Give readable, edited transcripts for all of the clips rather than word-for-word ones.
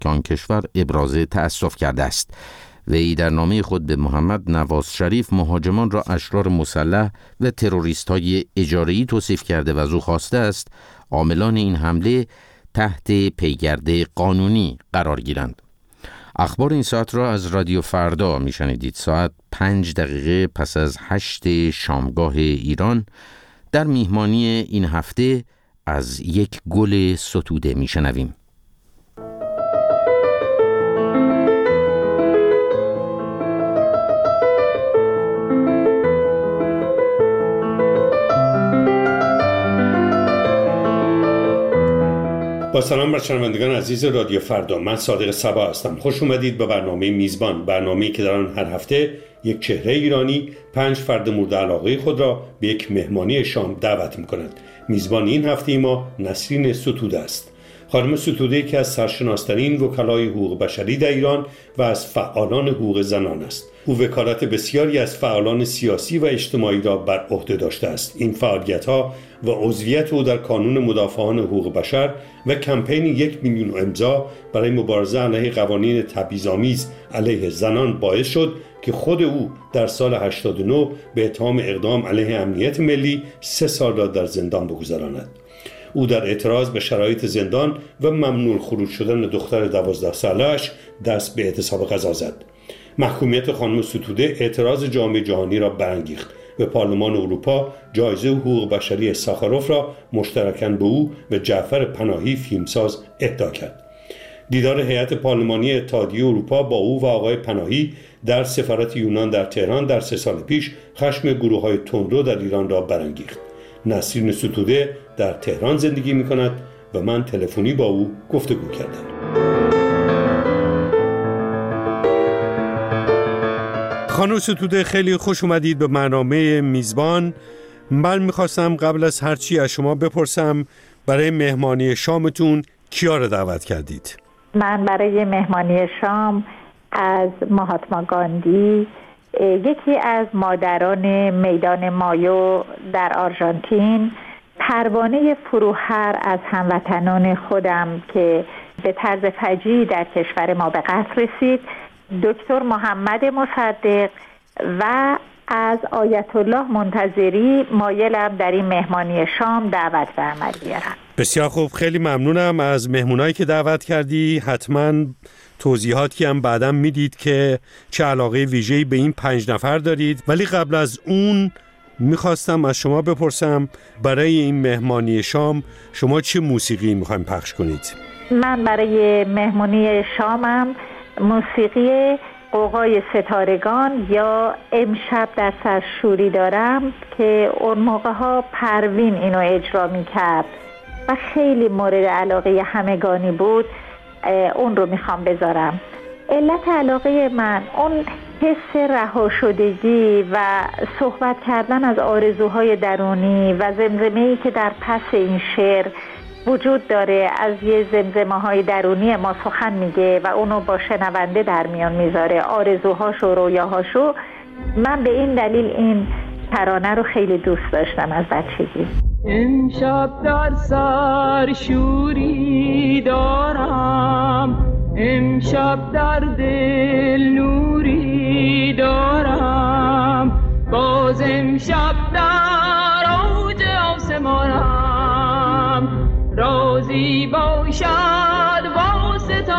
که آن کشور ابراز تأسف کرده است. وی در نامه خود به محمد نواز شریف مهاجمان را اشرار مسلح و تروریست‌های اجاره‌ای توصیف کرده و از او خواسته است عاملان این حمله تحت پیگرد قانونی قرار گیرند. اخبار این ساعت را از رادیو فردا میشنیدید. ساعت 5 پس از 8 شامگاه ایران. در میهمانی این هفته از یک گل ستوده میشنویم. با سلام بر شنوندگان عزیز رادیو فردا، من صادق صبا هستم. خوش اومدید به برنامه میزبان، برنامه‌ای که در آن هر هفته یک چهره ایرانی 5 فرد مورد علاقه خود را به یک مهمانی شام دعوت می‌کند. میزبان این هفته ما نسرین ستوده است. خانم ستوده که از سرشناسترین وکلای حقوق بشری در ایران و از فعالان حقوق زنان است. او وکالت بسیاری از فعالان سیاسی و اجتماعی را بر عهده داشته است. این فعالیت‌ها و عضویت او در کانون مدافعان حقوق بشر و کمپین 1 میلیون امضا برای مبارزه علیه قوانین تبعیض‌آمیز علیه زنان باعث شد که خود او در سال 89 به اتهام اقدام علیه امنیت ملی 3 سال را در زندان بگذراند. او در اعتراض به شرایط زندان و ممنوع خروج شدن دختر 12 ساله‌اش دست به اعتصاب غذا زد. محکومیت خانم ستوده اعتراض جامعه جهانی را برانگیخت و پارلمان اروپا جایزه حقوق بشری ساخاروف را مشترکاً به او و جعفر پناهی فیلمساز اهدا کرد. دیدار هیئت پارلمانی اتحادیه اروپا با او و آقای پناهی در سفارت یونان در تهران در 3 سال پیش خشم گروه‌های تندرو در ایران را برانگیخت. نسرین ستوده در تهران زندگی می‌کند و من تلفنی با او گفتگو کردم. خانم ستوده، خیلی خوش اومدید به برنامه میزبان. من میخواستم قبل از هر چی از شما بپرسم برای مهمانی شامتون کیا رو دعوت کردید؟ من برای مهمانی شام از مهاتما گاندی، یکی از مادران میدان مایو در آرژانتین، پروانه فروهر از هموطنان خودم که به طرز فجیعی در کشور ما به قتل رسید، دکتر محمد مصدق و از آیت الله منتظری مایلم در این مهمانی شام دعوت به عمل بیارم. بسیار خوب، خیلی ممنونم از مهمونایی که دعوت کردی. حتما توضیحاتی هم بعداً میدید که چه علاقه ویژه‌ای به این 5 نفر دارید، ولی قبل از اون میخواستم از شما بپرسم برای این مهمانی شام شما چه موسیقی میخوایم پخش کنید؟ من برای مهمانی شامم موسیقی غوغای ستارگان یا امشب در سر شوری دارم که اون موقع ها پروین اینو اجرا میکرد و خیلی مورد علاقه همگانی بود. اون رو میخوام بذارم. علت علاقه من اون حس رها شدگی و صحبت کردن از آرزوهای درونی و زمزمه‌ای که در پس این شعر وجود داره، از یه زمزمه‌های درونی ما سخن میگه و اونو با شنونده در میان میذاره، آرزوهاشو، رویاهاشو. من به این دلیل این ترانه رو خیلی دوست داشتم از بچگی. امشب در سر شوری دارم، امشب در دل نوری دارم، باز امشب در اوج آسمانم، رازی باشد با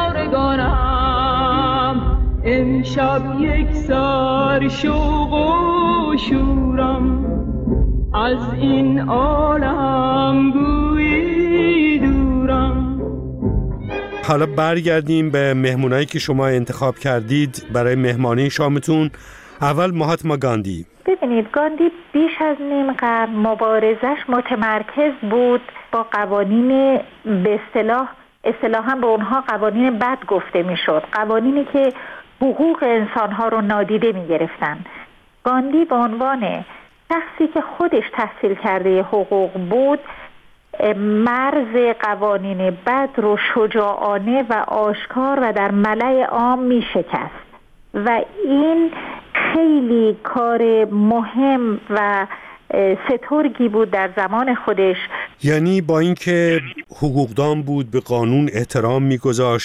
ستارگانم. امشب یک سر شوق و شورم، از این عالم گویی دورم. حالا برگردیم به مهمونایی که شما انتخاب کردید برای مهمانی شامتون. اول مهاتما گاندی. ببینید، گاندی بیش از نیم قرن مبارزش متمرکز بود با قوانین به اصطلاحاً به اونها قوانین بد گفته میشد، قوانینی که حقوق انسانها رو نادیده میگرفتن. گاندی به عنوان شخصی که خودش تحصیل کرده حقوق بود، مرز قوانین بد رو شجاعانه و آشکار و در ملأ عام می شکست و این خیلی کار مهم و سترگی بود در زمان خودش. یعنی با اینکه حقوقدان بود، به قانون احترام می‌گذاشت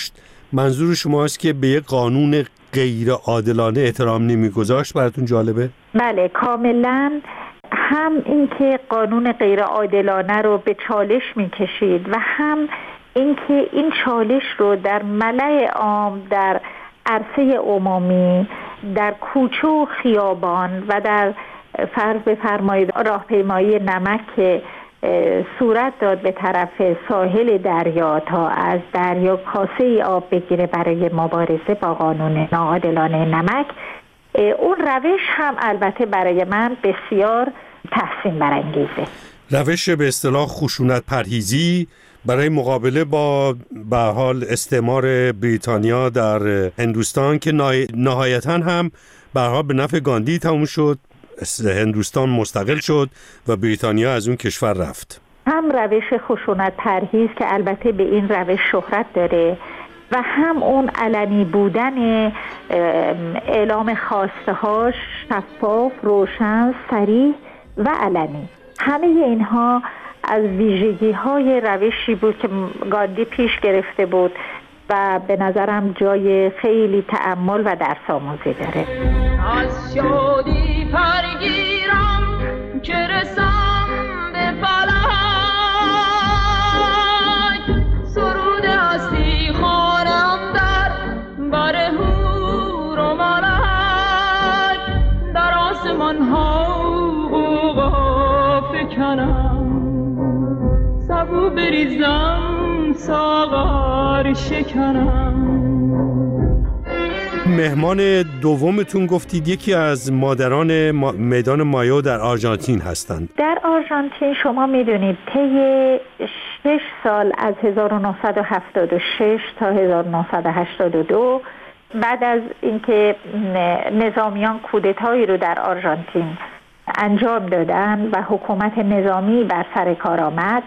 منظور شماست که به یک قانون غیر عادلانه احترام نمیگذاشت؟ براتون جالبه؟ بله کاملا. هم اینکه قانون غیر عادلانه رو به چالش میکشید و هم اینکه این چالش رو در ملأ عام، در عرصه عمومی، در کوچه و خیابان و در فرض بفرمایید راهپیمایی نمک که صورت داد به طرف ساحل دریا تا از دریا کاسه آب بگیره برای مبارزه با قانون ناعادلانه نمک، اون روش هم البته برای من بسیار تحسین برانگیزه. روش به اصطلاح خشونت پرهیزی برای مقابله با به حال استعمار بریتانیا در هندوستان که نهایتاً هم به حال به نفع گاندی تموم شد، هندوستان مستقل شد و بریتانیا از اون کشور رفت. هم روش خشونت پرهیز که البته به این روش شهرت داره و هم اون علنی بودن اعلام خواستهاش شفاف، روشن، صریح و علنی. همه اینها از ویژگی‌های روشی بود که گاندی پیش گرفته بود و به نظرم جای خیلی تأمل و درس آموزی داره. از شادی پرگیرم که رسم به فلک، سرود هستی خوانم در بر هور و ملک، در آسمان ها غوغا فکنم، سبو بریزم ساغر شکنم. مهمان دومتون گفتید یکی از مادران میدان مایو در آرژانتین هستند. در آرژانتین شما میدونید طی 6 سال از 1976 تا 1982 بعد از اینکه نظامیان کودتایی رو در آرژانتین انجام دادن و حکومت نظامی بر سر کار آمد،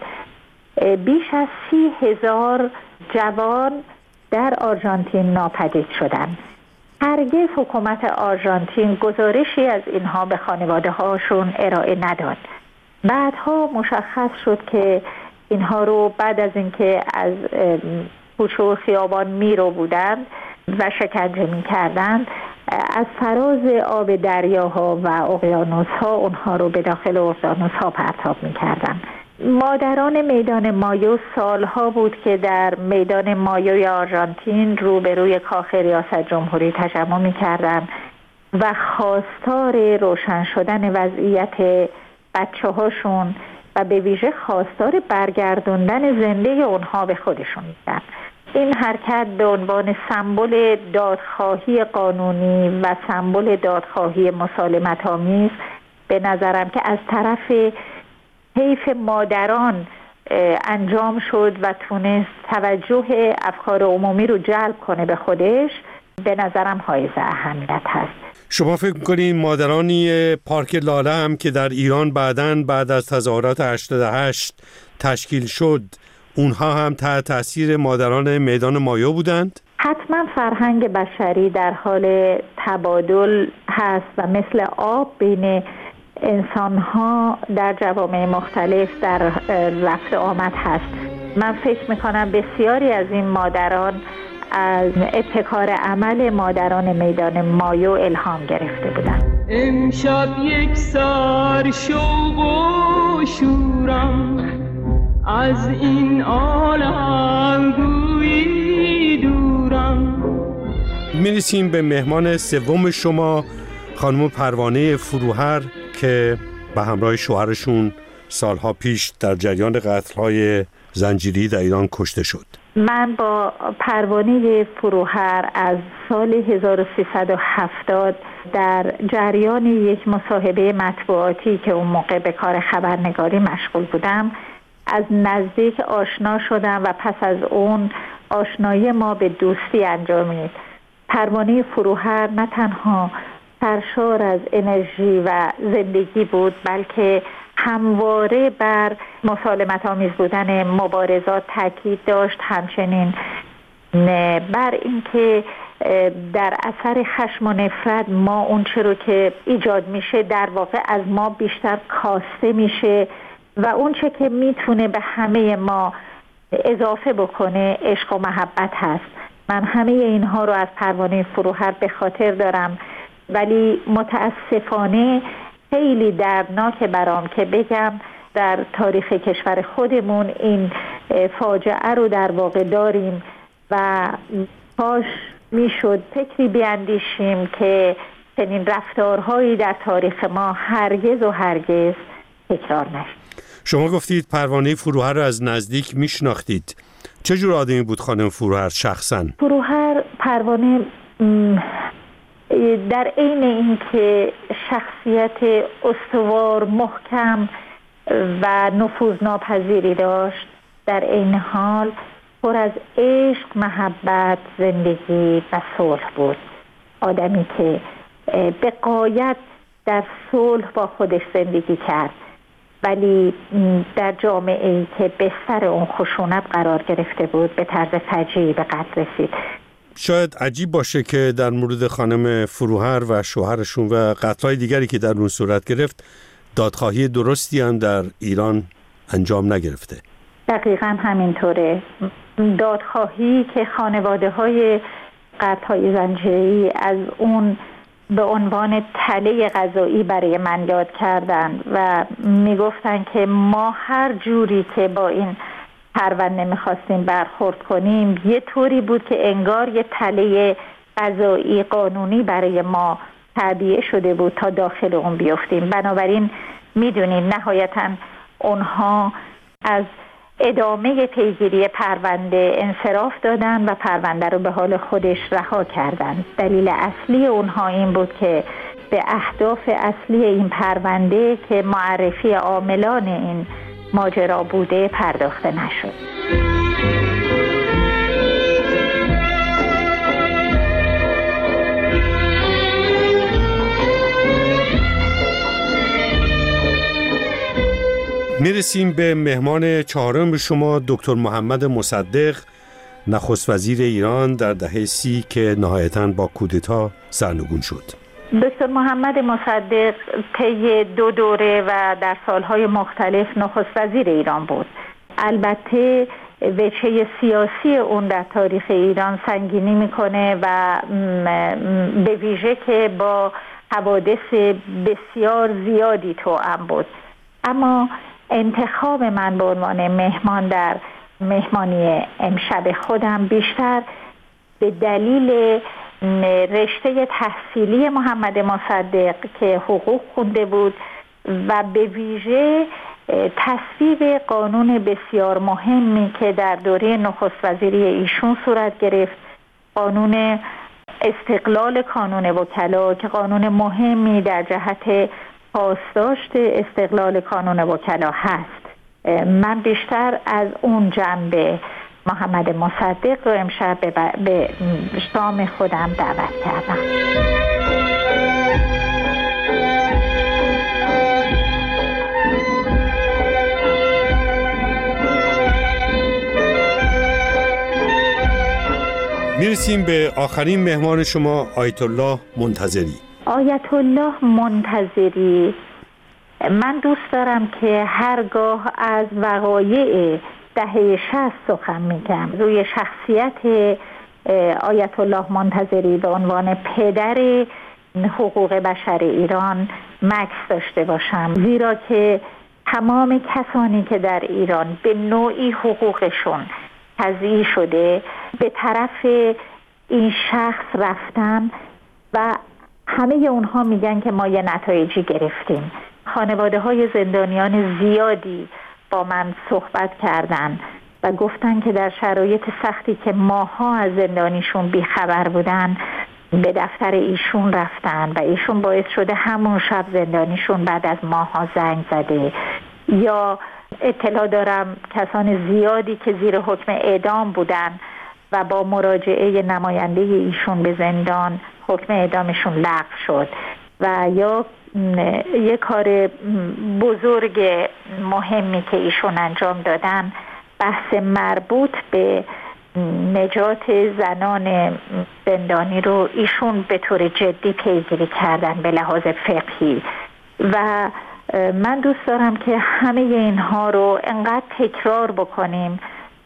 بیش از 30,000 جوان در آرژانتین ناپدید شدند. هرگز حکومت آرژانتین گزارشی از اینها به خانواده هاشون ارائه نداد. بعدها مشخص شد که اینها رو بعد از اینکه از کوچه و خیابان میرو بودند و شکنجه میکردند، از فراز آب دریاها و اقیانوس‌ها اونها رو به داخل اقیانوس‌ها پرتاب میکردند. مادران میدان مایو سالها بود که در میدان مایوی آرژانتین روبروی کاخ ریاست جمهوری تجمع می‌کردند و خواستار روشن شدن وضعیت بچه‌هاشون و به ویژه خواستار برگردوندن زنده اونها به خودشون بودند. این حرکت به عنوان سمبل دادخواهی قانونی و سمبل دادخواهی مسالمت‌آمیز به نظرم که از طرف حیف مادران انجام شد و تونست توجه افکار عمومی رو جلب کنه به خودش، به نظرم حائز اهمیت هست. شما فکر می‌کنید مادرانی پارک لاله هم که در ایران بعد از تظاهرات 88 تشکیل شد، اونها هم تحت تاثیر مادران میدان مایو بودند؟ حتما فرهنگ بشری در حال تبادل هست و مثل آب بین انسان‌ها در جوامع مختلف در رفت آمد هست. من فکر می‌کنم بسیاری از این مادران از ابتکار عمل مادران میدان مایو الهام گرفته بودند. امشب یک سر شوق و شورم، از این عالم گویی دورم. می‌رسیم به مهمان سوم شما، خانم پروانه فروهر که به همراه شوهرشون سالها پیش در جریان قتل‌های زنجیری در ایران کشته شد. من با پروانه فروهر از سال 1370 در جریان یک مصاحبه مطبوعاتی که اون موقع به کار خبرنگاری مشغول بودم از نزدیک آشنا شدم و پس از اون آشنایی ما به دوستی انجامید. پروانه فروهر نه تنها سرشار از انرژی و زندگی بود، بلکه همواره بر مسالمت آمیز بودن مبارزات تاکید داشت، همچنین بر اینکه در اثر خشم و نفرت ما اون چه رو که ایجاد میشه در واقع از ما بیشتر کاسته میشه و اون چه که میتونه به همه ما اضافه بکنه عشق و محبت هست. من همه اینها رو از پروانه فروهر به خاطر دارم، ولی متاسفانه خیلی دردناکه برام که بگم در تاریخ کشور خودمون این فاجعه رو در واقع داریم و کاش میشد فکری بیاندیشیم که چنین رفتارهایی در تاریخ ما هرگز و هرگز تکرار نشد. شما گفتید پروانه فروهر رو از نزدیک میشناختید. چه جور آدمی بود خانم فروهر شخصاً؟ فروهر پروانه در عین اینکه شخصیت استوار، محکم و نفوذناپذیری داشت، در عین حال پر از عشق، محبت، زندگی و صلح بود. آدمی که به غایت در صلح با خودش زندگی کرد، ولی در جامعه‌ای که بستر اون خشونت قرار گرفته بود به طرز فجیعی به قتل رسید. شاید عجیب باشه که در مورد خانم فروهر و شوهرشون و قتل‌های دیگری که در اون صورت گرفت دادخواهی درستی هم در ایران انجام نگرفته. دقیقاً همینطوره. دادخواهی که خانواده‌های قتل‌های زنجیره‌ای از اون به عنوان تله قضایی برای من یاد کردن و میگفتن که ما هر جوری که با این پرونده میخواستیم برخورد کنیم یه طوری بود که انگار یه تله قضایی قانونی برای ما تعبیه شده بود تا داخل اون بیفتیم. بنابراین میدونیم نهایتاً اونها از ادامه پیگیری پرونده انصراف دادن و پرونده رو به حال خودش رها کردن. دلیل اصلی اونها این بود که به اهداف اصلی این پرونده که معرفی عاملان این ماجرا بوده پرداخته نشد. میرسیم به مهمان چهارم شما، دکتر محمد مصدق، نخست وزیر ایران در دهه 30 که نهایتاً با کودتا سرنگون شد. دکتر محمد مصدق طی 2 دوره و در سالهای مختلف نخست وزیر ایران بود. البته وجهه سیاسی اون در تاریخ ایران سنگینی میکنه و به ویژه که با حوادث بسیار زیادی توأم بود. اما انتخاب من به عنوان مهمان در مهمانی امشب خودم بیشتر به دلیل رشته تحصیلی محمد مصدق که حقوق خونده بود و به ویژه تصویب قانون بسیار مهمی که در دوره نخست وزیری ایشون صورت گرفت، قانون استقلال کانون وکلا که قانون مهمی در جهت پاسداشت استقلال کانون وکلا هست. من بیشتر از اون جنبه محمد مصدق رو امشب به شام خودم دعوت کردم. میرسیم به آخرین مهمان شما، آیت الله منتظری. آیت الله منتظری، من دوست دارم که هرگاه از وقایع دهه 60 سخن میگم روی شخصیت آیت الله منتظری به عنوان پدر حقوق بشر ایران مکث داشته باشم، زیرا که تمام کسانی که در ایران به نوعی حقوقشون تضییع شده به طرف این شخص رفتن و همه اونها میگن که ما یه نتایجی گرفتیم. خانواده های زندانیان زیادی با من صحبت کردن و گفتن که در شرایط سختی که ماها از زندانیشون بیخبر بودن به دفتر ایشون رفتن و ایشون باعث شده همون شب زندانیشون بعد از ماها زنگ زده. یا اطلاع دارم کسان زیادی که زیر حکم اعدام بودن و با مراجعه نماینده ایشون به زندان حکم اعدامشون لغو شد. و یا یک کار بزرگ مهمی که ایشون انجام دادن، بحث مربوط به نجات زنان زندانی رو ایشون به طور جدی پیگیری کردن به لحاظ فقهی و من دوست دارم که همه اینها رو انقدر تکرار بکنیم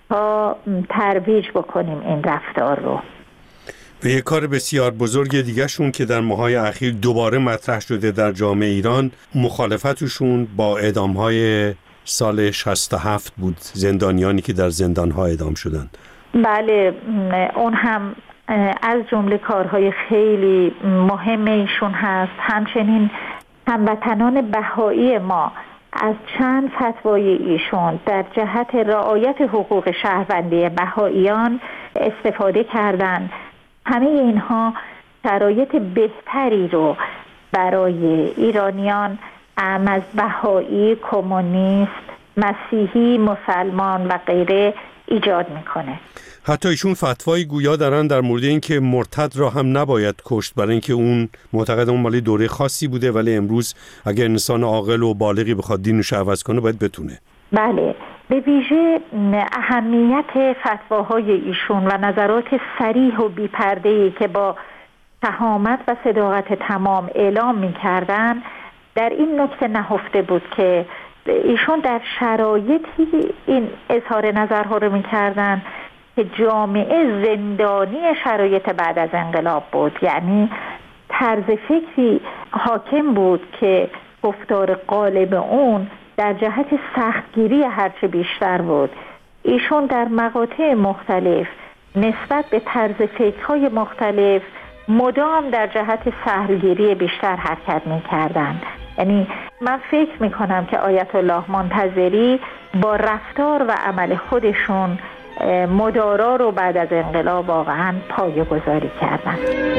تا ترویج بکنیم این رفتار رو. و یک کار بسیار بزرگ دیگه شون که در ماهای اخیر دوباره مطرح شده در جامعه ایران، مخالفتشون با اعدام‌های سال 67 بود، زندانیانی که در زندان‌ها اعدام شدن. بله، اون هم از جمله کارهای خیلی مهم ایشون هست. همچنین هموطنان بهایی ما از چند فتوای ایشون در جهت رعایت حقوق شهروندی بهاییان استفاده کردند. همه اینها شرایط بهتری رو برای ایرانیان از بهایی، کمونیست، مسیحی، مسلمان و غیره ایجاد میکنه. حتی ایشون فتوای گویا دارن در مورد این که مرتد را هم نباید کشت، برای اینکه اون معتقد اون مالی دوره خاصی بوده، ولی امروز اگر انسان عاقل و بالغی بخواد دینش عوض کنه باید بتونه. بله، به ویژه اهمیت فتواهای ایشون و نظرات صریح و بی‌پرده‌ای که با شهامت و صداقت تمام اعلام می‌کردن در این نکته نهفته بود که ایشون در شرایطی این اظهار نظرها رو می‌کردن که جامعه زندانی شرایط بعد از انقلاب بود. یعنی طرز فکری حاکم بود که گفتار غالب اون در جهت سختگیری هرچه بیشتر بود. ایشون در مقاطع مختلف نسبت به طرز فکرهای مختلف مدام در جهت سهلگیری بیشتر حرکت می‌کردند. یعنی من فکر می‌کنم که آیت الله منتظری با رفتار و عمل خودشون مدارا رو بعد از انقلاب واقعاً پایه‌گذاری کردن.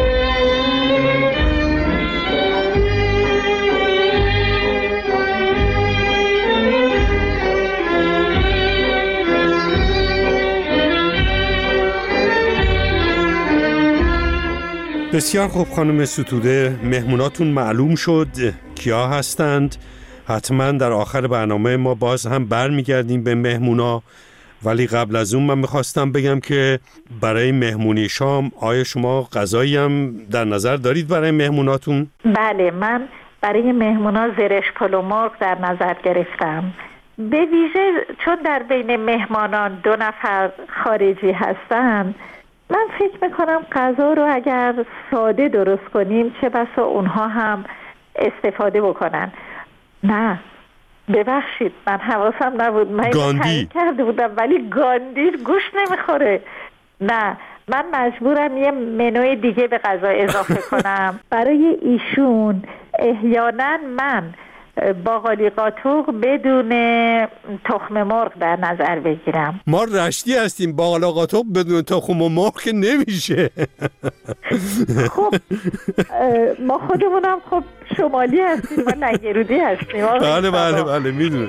بسیار خوب خانم ستوده، مهموناتون معلوم شد کیا هستند. حتما در آخر برنامه ما باز هم برمیگردیم به مهمونا، ولی قبل از اون من میخواستم بگم که برای مهمونی شام آیا شما غذایی هم در نظر دارید برای مهموناتون؟ بله، من برای مهمونا زرش پلو مرغ در نظر گرفتم. به ویژه چون در بین مهمانان 2 نفر خارجی هستند، من فکر میکنم غذا رو اگر ساده درست کنیم چه بسا اونها هم استفاده بکنن. نه ببخشید، من حواسم نبود، من گاندی کرده بودم ولی گاندی گوش نمیخوره. نه، من مجبورم یه منوی دیگه به غذا اضافه کنم. برای ایشون احیانا من باقالی قاطوق بدون تخم مرغ در نظر بگیرم. ما رشتی هستیم، باقالی قاطوق بدون تخم مرغ که نمیشه. خب ما خودمونم خب شمالی هستیم، ما لنگرودی هستیم. بله بله بله میدونم.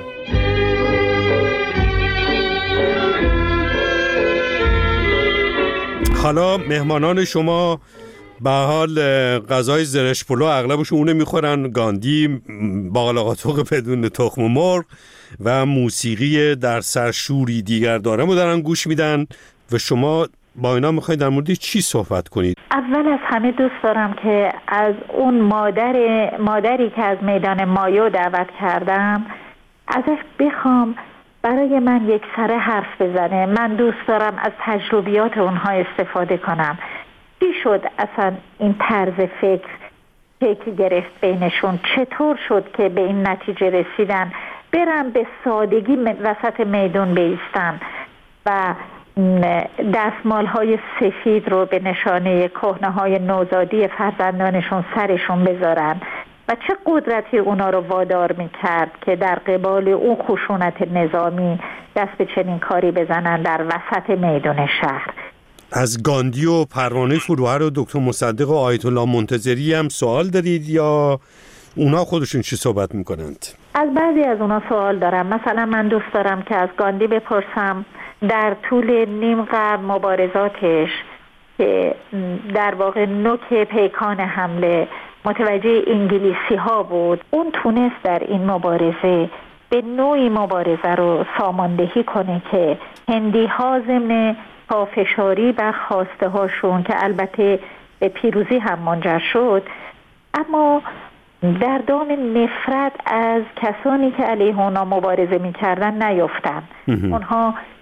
حالا مهمانان شما به حال غذای زرش پلو اغلبشون اونه میخورن، گاندی، باقالی قاطوق بدون تخم مرغ و موسیقی در سرشوری دیگر دارم و دارن گوش میدن. و شما با اینا میخواید در مورد چی صحبت کنید؟ اول از همه دوست دارم که از اون مادری که از میدان مایو دعوت کردم ازش بخوام برای من یک سره حرف بزنه. من دوست دارم از تجربیات اونها استفاده کنم. چی شد اصلا این طرز فکر شکل گرفت بینشون؟ چطور شد که به این نتیجه رسیدن برن به سادگی وسط میدون بایستن و دستمال‌های سفید رو به نشانه کهنه‌های نوزادی فرزندانشون سرشون بذارن و چه قدرتی اونا رو وادار میکرد که در قبال اون خشونت نظامی دست به چنین کاری بزنن در وسط میدون شهر. از گاندی و پروانه فروهر و دکتر مصدق و آیت الله منتظری هم سوال دارید یا اونا خودشون چی صحبت میکنند؟ از بعضی از اونا سوال دارم. مثلا من دوست دارم که از گاندی بپرسم در طول نیم قرن مبارزاتش که در واقع نوک پیکان حمله متوجه انگلیسی ها بود، اون تونست در این مبارزه به نوعی مبارزه رو ساماندهی کنه که هندی ها ضمن پافشاری بر خواسته هاشون که البته به پیروزی هم منجر شد، اما در دام نفرت از کسانی که علیه اونا مبارزه می‌کردن نیفتن. اونها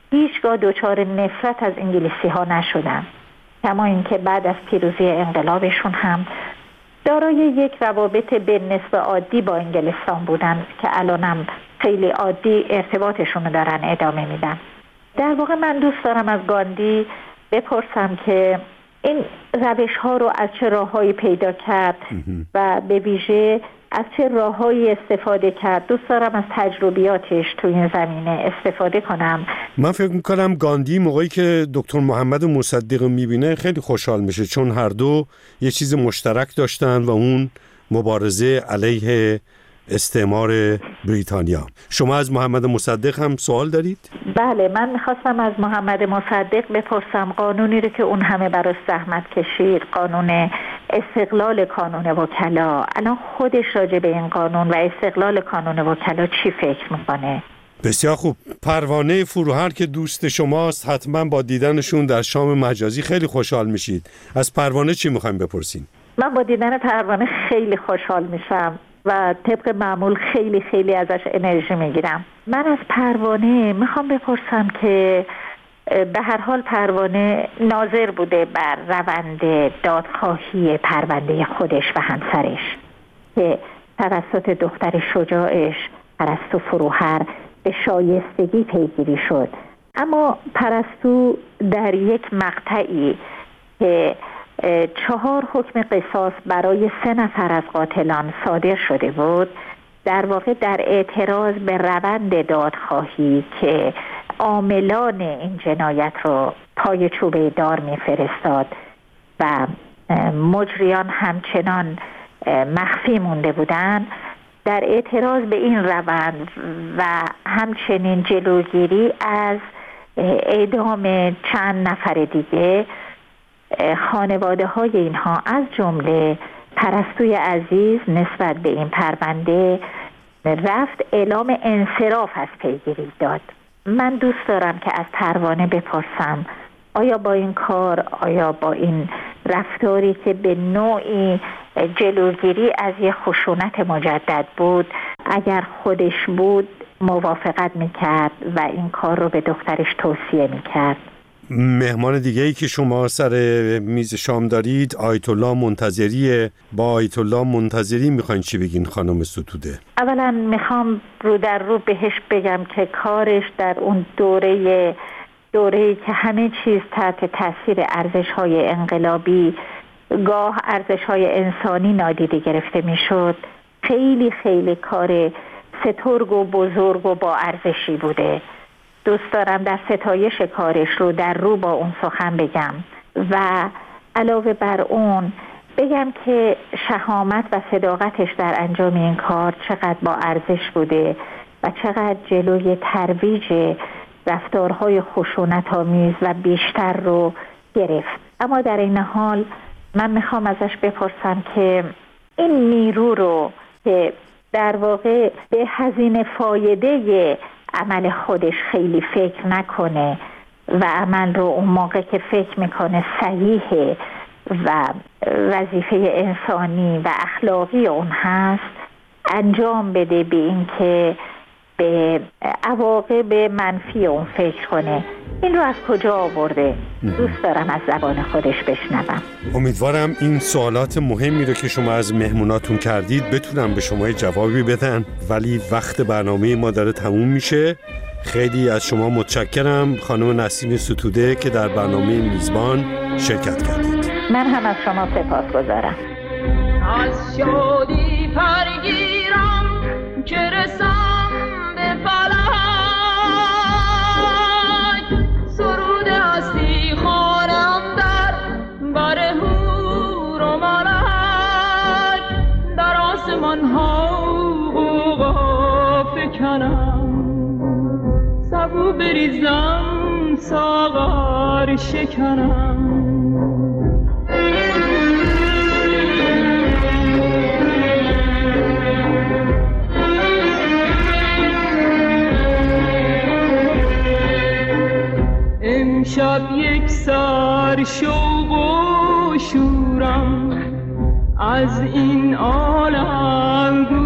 هیچگاه دچار نفرت از انگلیسی ها نشدم، کما اینکه بعد از پیروزی انقلابشون هم دارای یک روابط به نسبت عادی با انگلستان بودن که الانم خیلی عادی ارتباطشون رو دارن ادامه میدن. در واقع من دوست دارم از گاندی بپرسم که این روش ها رو از چه راههایی پیدا کرد و به ویژه از چه راههایی استفاده کرد. دوست دارم از تجربیاتش تو این زمینه استفاده کنم. من فکر میکنم گاندی موقعی که دکتر محمد مصدق میبینه خیلی خوشحال میشه، چون هر دو یه چیز مشترک داشتن و اون مبارزه علیه استعمار بریتانیا. شما از محمد مصدق هم سوال دارید؟ بله، من میخواستم از محمد مصدق بپرسم قانونی رو که اون همه براش زحمت کشید، قانون استقلال کانون وکلا، الان خودش راجع به این قانون و استقلال کانون وکلا چی فکر میکنه؟ بسیار خوب. پروانه فروهر که دوست شماست، حتما با دیدنشون در شام مجازی خیلی خوشحال میشید. از پروانه چی میخوایم بپرسین؟ من با دیدن پروانه خیلی خوشحال میشم و طبق معمول خیلی خیلی ازش انرژی میگیرم. من از پروانه میخوام بپرسم که به هر حال پروانه ناظر بوده بر روند دادخواهی پرونده خودش و همسرش که توسط دختر شجاعش پرستو فروهر به شایستگی پیگیری شد. اما پرستو در یک مقطعی که 4 حکم قصاص برای 3 نفر از قاتلان صادر شده بود، در واقع در اعتراض به روند دادخواهی که عاملان این جنایت رو پای چوبه دار میفرستاد و مجریان همچنان مخفی مونده بودند، در اعتراض به این روند و همچنین جلوگیری از اعدام چند نفر دیگه، خانواده های اینها از جمله پرستوی عزیز نسبت به این پرونده رفت اعلام انصراف از پیگیری داد. من دوست دارم که از پروانه بپرسم آیا با این کار، آیا با این رفتاری که به نوعی جلوگیری از یک خشونت مجدد بود، اگر خودش بود موافقت میکرد و این کار رو به دخترش توصیه میکرد؟ مهمان دیگه ای که شما سر میز شام دارید آیت الله منتظریه. با آیت الله منتظری میخواین چی بگین خانم ستوده؟ اولا میخوام رو در رو بهش بگم که کارش در اون دوره‌ای که همه چیز تحت تاثیر ارزش‌های انقلابی، گاه ارزش‌های انسانی نادیده گرفته میشد، خیلی خیلی کار سترگ و بزرگ و با ارزشی بوده. دوست دارم در ستایش کارش رو در رو با اون سخن بگم و علاوه بر اون بگم که شهامت و صداقتش در انجام این کار چقدر با ارزش بوده و چقدر جلوی ترویج رفتارهای خشونت‌آمیز و بیشتر رو گرفت. اما در این حال من میخوام ازش بپرسم که این نیرو رو که در واقع به هزینه فایده عمل خودش خیلی فکر نکنه و عمل رو اون موقع که فکر میکنه صحیحه و وظیفه انسانی و اخلاقی اون هست انجام بده، به این که به عواقب منفی اون فکر کنه. این رو از کجا آورده؟ دوست دارم از زبان خودش بشنوم. امیدوارم این سوالات مهمی رو که شما از مهموناتون کردید بتونم به شما جوابی بدن، ولی وقت برنامه ما داره تموم میشه. خیلی از شما متشکرم خانم نسیم ستوده که در برنامه میزبان شرکت کردید. من هم از شما سپاسگزارم. از شادی پرگیرم که رسم به فلک، سرود هستی خوانم در بر هور و ملک، در آسمان ها غوغا فکنم، سبو بریزم ساغر شکنم. امشب یک سر شوق و شورم از این عالم